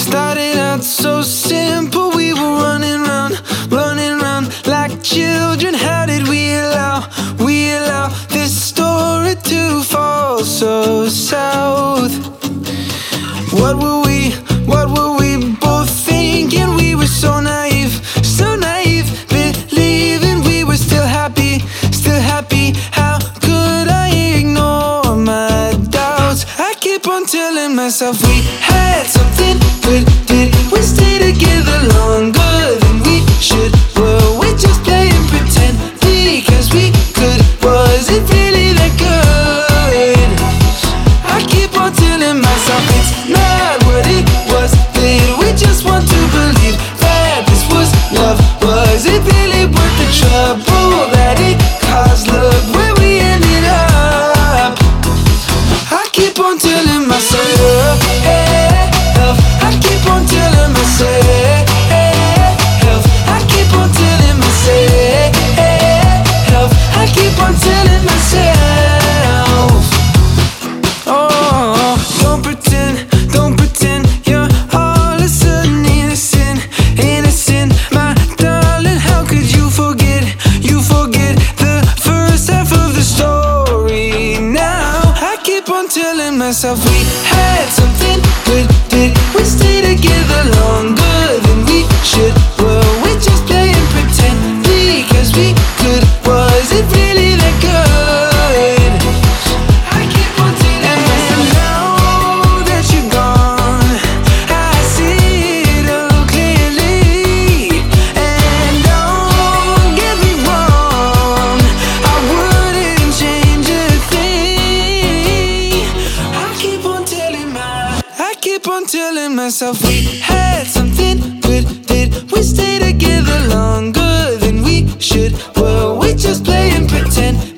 Started out so simple, we were running round like children. How did we allow this story to fall so south? What were we both thinking? We were so naive, believing we were still happy. How could I ignore my doubts? I keep on telling myself we had something good. Did we stay together longer than we should? Were we just playing pretend because we could? Was it really that good? I keep on telling myself it's not what it was. Did we just want to believe that this was love? Was it really worth the trouble that it caused? Look where we ended up. I keep on telling myself, hey, help. I keep on telling myself, hey, help. I keep on telling myself, hey, help. I keep on telling myself. Oh, don't pretend you're all of a sudden innocent. My darling, how could you forget the first half of the story now? I keep on telling myself we had something good. Did we stay together longer than we should? Were we just playing pretend because we could? Was it really that good? I keep on telling myself, and now that you're gone, I see it all clearly. And don't get me wrong, I wouldn't change a thing. I keep on telling myself we had something good. Did we stay together longer than we should? Were we just playing pretend